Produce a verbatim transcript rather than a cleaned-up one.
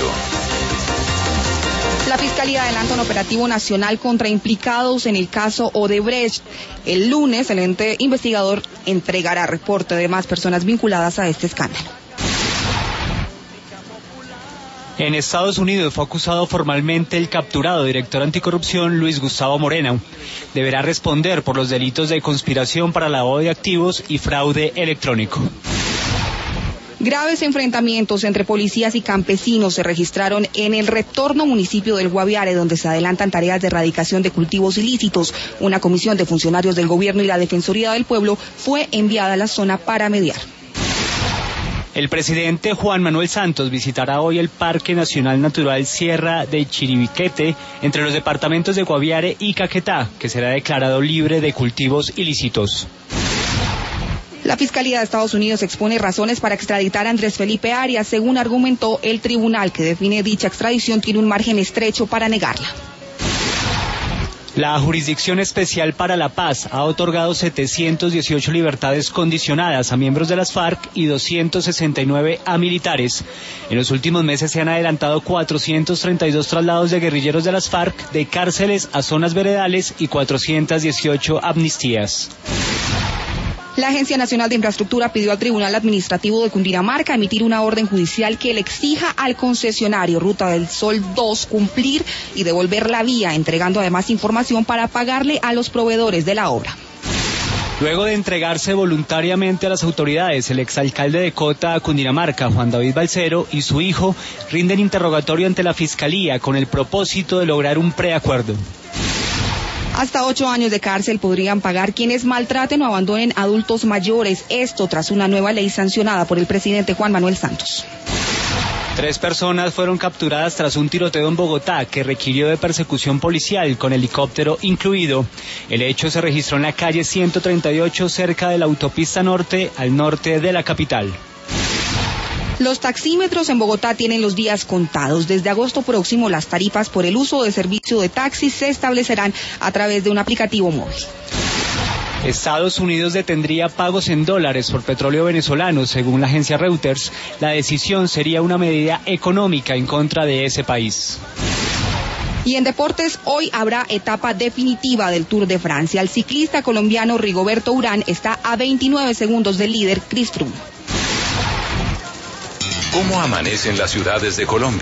Radio. La Fiscalía adelanta un operativo nacional contra implicados en el caso Odebrecht. El lunes, el ente investigador entregará reporte de más personas vinculadas a este escándalo. En Estados Unidos fue acusado formalmente el capturado director anticorrupción Luis Gustavo Moreno. Deberá responder por los delitos de conspiración para lavado de activos y fraude electrónico. Graves enfrentamientos entre policías y campesinos se registraron en el Retorno, municipio del Guaviare, donde se adelantan tareas de erradicación de cultivos ilícitos. Una comisión de funcionarios del gobierno y la Defensoría del Pueblo fue enviada a la zona para mediar. El presidente Juan Manuel Santos visitará hoy el Parque Nacional Natural Sierra de Chiribiquete, entre los departamentos de Guaviare y Caquetá, que será declarado libre de cultivos ilícitos. La Fiscalía de Estados Unidos expone razones para extraditar a Andrés Felipe Arias. Según argumentó, el tribunal que define dicha extradición tiene un margen estrecho para negarla. La Jurisdicción Especial para la Paz ha otorgado setecientas dieciocho libertades condicionadas a miembros de las FARC y doscientas sesenta y nueve a militares. En los últimos meses se han adelantado cuatrocientos treinta y dos traslados de guerrilleros de las FARC de cárceles a zonas veredales y cuatrocientas dieciocho amnistías. La Agencia Nacional de Infraestructura pidió al Tribunal Administrativo de Cundinamarca emitir una orden judicial que le exija al concesionario Ruta del Sol dos cumplir y devolver la vía, entregando además información para pagarle a los proveedores de la obra. Luego de entregarse voluntariamente a las autoridades, el exalcalde de Cota, Cundinamarca, Juan David Balcero, y su hijo rinden interrogatorio ante la Fiscalía con el propósito de lograr un preacuerdo. Hasta ocho años de cárcel podrían pagar quienes maltraten o abandonen adultos mayores. Esto tras una nueva ley sancionada por el presidente Juan Manuel Santos. Tres personas fueron capturadas tras un tiroteo en Bogotá que requirió de persecución policial con helicóptero incluido. El hecho se registró en la calle ciento treinta y ocho cerca de la autopista norte al norte de la capital. Los taxímetros en Bogotá tienen los días contados. Desde agosto próximo, las tarifas por el uso de servicio de taxis se establecerán a través de un aplicativo móvil. Estados Unidos detendría pagos en dólares por petróleo venezolano, según la agencia Reuters. La decisión sería una medida económica en contra de ese país. Y en deportes, hoy habrá etapa definitiva del Tour de Francia. El ciclista colombiano Rigoberto Urán está a veintinueve segundos del líder Chris Froome. ¿Cómo amanecen las ciudades de Colombia?